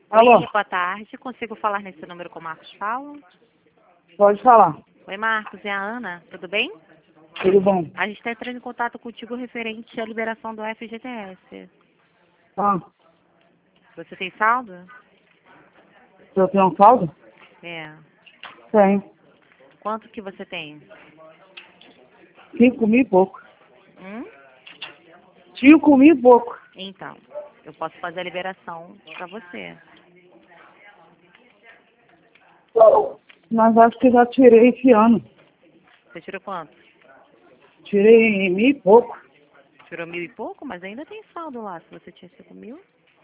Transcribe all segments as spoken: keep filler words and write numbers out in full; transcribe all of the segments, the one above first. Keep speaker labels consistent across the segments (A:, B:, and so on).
A: Alô?
B: Oi, boa tarde. Consigo falar nesse número com o Marcos Paulo?
A: Pode falar.
B: Oi, Marcos. É a Ana. Tudo bem?
A: Tudo bom?
B: A gente está entrando em contato contigo referente à liberação do F G T S.
A: Ah,
B: Você tem saldo?
A: eu tenho um saldo?
B: É.
A: Tem.
B: Quanto que você tem?
A: Cinco mil e pouco.
B: Hum?
A: Cinco mil e pouco.
B: Então, eu posso fazer a liberação para você.
A: Mas acho que já tirei esse ano.
B: Você tirou quanto?
A: Tirei mil e pouco.
B: Tirou mil e pouco, mas ainda tem saldo lá. Se você tinha cinco mil.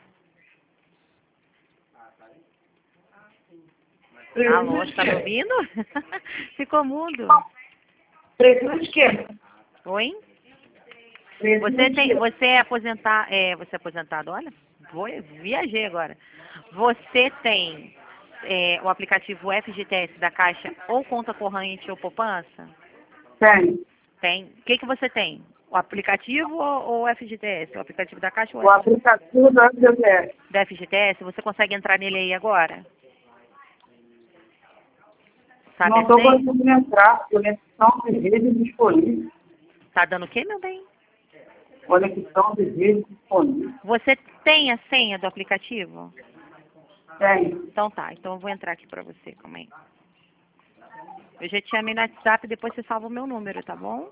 B: Alô, você tá me ouvindo? Ficou mudo.
A: Preciso de quê?
B: Oi?
A: Preciso
B: Você
A: de
B: tem,
A: quê?
B: você é aposentado, é, você é aposentado, olha, vou, viajei agora. Você tem é, o aplicativo F G T S da Caixa ou conta corrente ou poupança?
A: Tem.
B: Tem. O que que você tem? O aplicativo ou, ou o F G T S? O aplicativo da Caixa ou
A: O
B: o F G T S?
A: aplicativo do F G T S.
B: Da F G T S? Você consegue entrar nele aí agora? Sabe
A: Não
B: a
A: estou
B: senha?
A: conseguindo entrar. Conexão de rede disponível.
B: Tá dando o quê, meu bem?
A: Conexão de rede disponível.
B: Você tem a senha do aplicativo?
A: Tem.
B: Então tá, então eu vou entrar aqui pra você, calma aí. Eu já te chamei no WhatsApp, depois você salva o meu número, tá bom?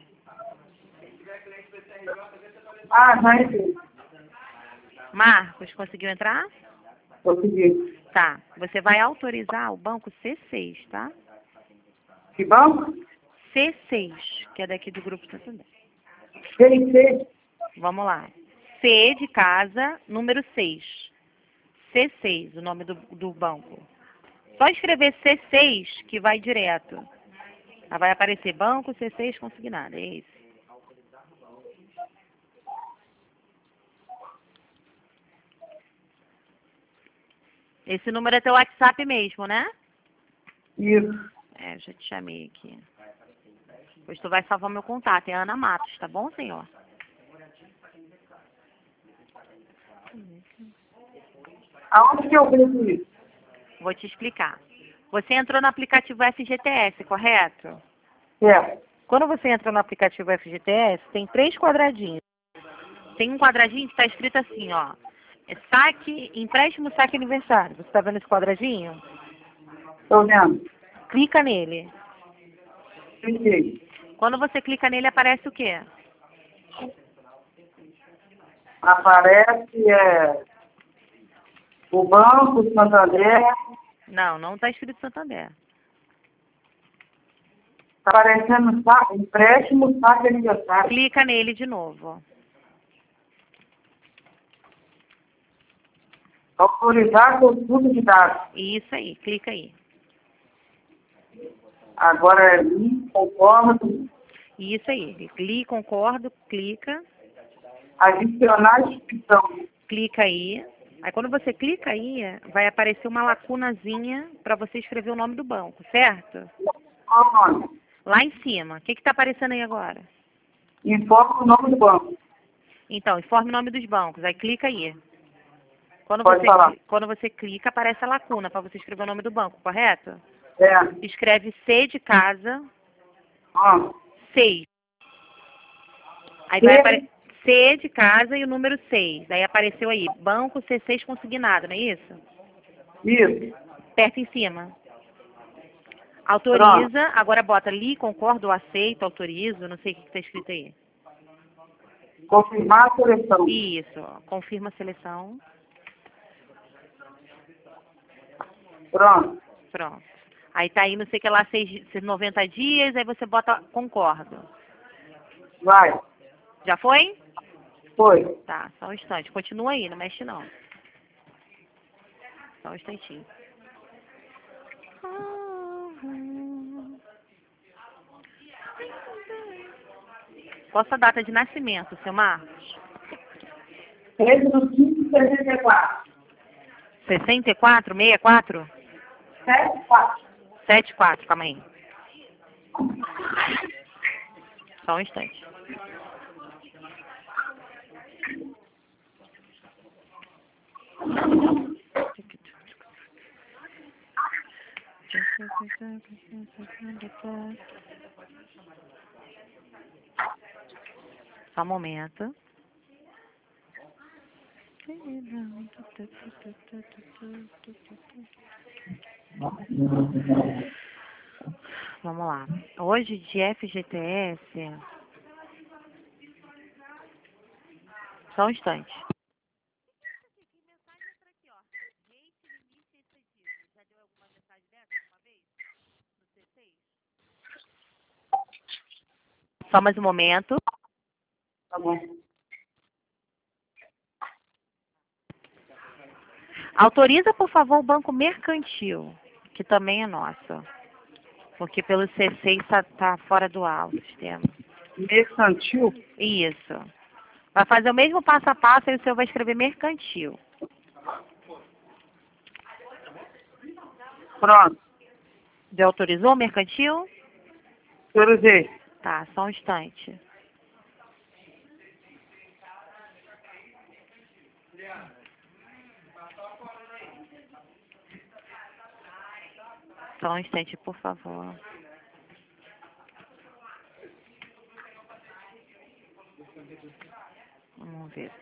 A: Ah, já entrei.
B: Marcos, conseguiu entrar?
A: Consegui.
B: Tá. Você vai autorizar o banco C seis, tá?
A: Que banco?
B: C seis, que é daqui do Grupo Santander.
A: Tem, tem.
B: Vamos lá. C de casa, número seis. C seis, o nome do, do banco. Só escrever C seis que vai direto. Aí vai aparecer banco C seis consignado, é isso. Esse número é teu WhatsApp mesmo, né?
A: Isso.
B: É, eu já te chamei aqui. Pois tu vai salvar meu contato, é Ana Matos, tá bom, senhor?
A: Aonde que eu vejo isso?
B: Vou te explicar. Você entrou no aplicativo F G T S, correto?
A: É.
B: Quando você entra no aplicativo F G T S, tem três quadradinhos. Tem um quadradinho que está escrito assim, ó. É saque, empréstimo, saque aniversário. Você está vendo esse quadradinho?
A: Estou vendo.
B: Clica nele.
A: Cliquei.
B: Quando você clica nele, aparece o quê?
A: Aparece é, o Banco Santander.
B: Não, não está escrito Santander.
A: Está aparecendo saque, empréstimo, saque aniversário.
B: Clica nele de novo.
A: Autorizar consulta de dados.
B: Isso aí, clica aí.
A: Agora é mim, concordo.
B: Isso aí. Li, concordo, clica.
A: Adicionar inscrição.
B: Clica aí. Aí quando você clica aí, vai aparecer uma lacunazinha para você escrever o nome do banco, certo?
A: Qual o nome?
B: Lá em cima. O que está aparecendo aí agora?
A: Informa o nome do banco.
B: Então, informe o nome dos bancos. Aí clica aí. Quando
A: Pode
B: você,
A: falar.
B: quando você clica, aparece a lacuna para você escrever o nome do banco, correto?
A: É.
B: Escreve C de casa,
A: Ó.
B: seis. Aí
A: C.
B: vai aparecer C de casa e o número seis. Aí apareceu aí, banco C seis consignado, não é isso?
A: Isso.
B: Perto em cima. Autoriza, agora bota li, concordo, aceito, autorizo, não sei o que está escrito aí.
A: Confirmar a seleção.
B: Isso, ó, confirma a seleção.
A: Pronto.
B: Pronto. Aí tá aí, não sei o que lá, seis, noventa dias, aí você bota concordo.
A: Vai.
B: Já foi?
A: Foi.
B: Tá, só um instante. Continua aí, não mexe não. Só um instantinho. Qual a sua data de nascimento, seu Marcos?
A: treze do quinze de sessenta e quatro.
B: sessenta e quatro, sessenta e quatro?
A: sete quatro.
B: setenta e quatro, calma aí. Só um instante. Só um momento. Vamos lá. Hoje de F G T S... Só um instante. Só mais um momento.
A: Tá bom.
B: Autoriza, por favor, o Banco Mercantil, que também é nosso. Porque pelo C seis está tá fora do ar o sistema.
A: Mercantil?
B: Isso. Vai fazer o mesmo passo a passo e o senhor vai escrever mercantil.
A: Pronto.
B: Já autorizou o mercantil?
A: Autorizei.
B: Tá, só um instante. Só um instante, por favor. Vamos ver.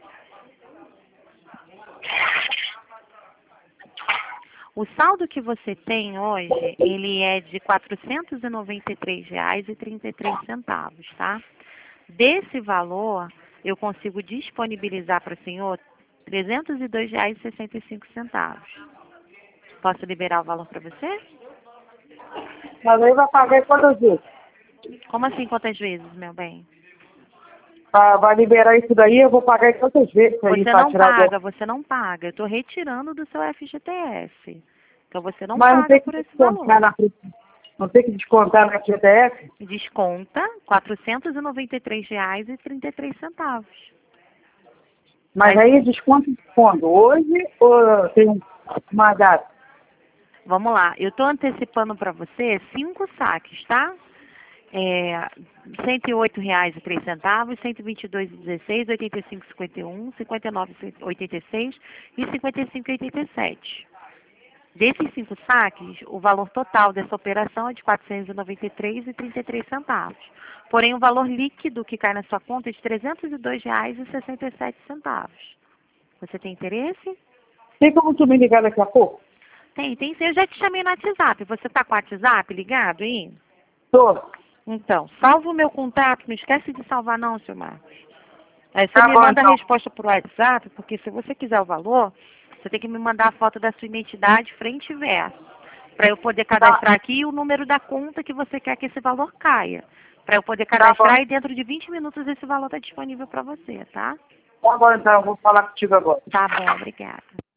B: O saldo que você tem hoje, ele é de quatrocentos e noventa e três reais e trinta e três centavos, tá? Desse valor, eu consigo disponibilizar para o senhor trezentos e dois reais e sessenta e cinco centavos. Posso liberar o valor para você?
A: Mas aí vai pagar quantas vezes?
B: Como assim, quantas vezes, meu bem?
A: Ah, vai liberar isso daí, eu vou pagar quantas vezes aí
B: Você
A: pra
B: não
A: tirar
B: paga,
A: do...
B: você não paga. Eu estou retirando do seu F G T S. Então você não
A: Mas não
B: paga
A: tem que
B: por esse
A: descontar
B: valor.
A: na... Não tem que descontar na F G T S?
B: Desconta quatrocentos e noventa e três reais e trinta e três centavos.
A: Mas
B: Mas-
A: aí desconto de quando? Hoje ou tem uma data?
B: Vamos lá, eu estou antecipando para você cinco saques, tá? É, cento e oito reais e três centavos, cento e vinte e dois reais e dezesseis centavos, oitenta e cinco reais e cinquenta e um centavos, cinquenta e nove reais e oitenta e seis centavos e cinquenta e cinco reais e oitenta e sete centavos. Desses cinco saques, o valor total dessa operação é de quatrocentos e noventa e três reais e trinta e três centavos. Porém, o valor líquido que cai na sua conta é de trezentos e dois reais e sessenta e sete centavos. Você tem interesse?
A: Tem como tu me ligar daqui a pouco?
B: Tem, tem sim. Eu já te chamei no WhatsApp. Você está com o WhatsApp ligado aí?
A: Tô.
B: Então, salva o meu contato. Não esquece de salvar não, seu Marcos. Aí você
A: Tá
B: me
A: bom,
B: manda a
A: então.
B: resposta por WhatsApp, porque se você quiser o valor, você tem que me mandar a foto da sua identidade frente e verso. Para eu poder cadastrar aqui o número da conta que você quer que esse valor caia. Para eu poder
A: Tá bom.
B: cadastrar e dentro de vinte minutos esse valor está disponível para você, tá?
A: Tá bom, então. Eu vou falar contigo agora.
B: Tá bom, obrigada.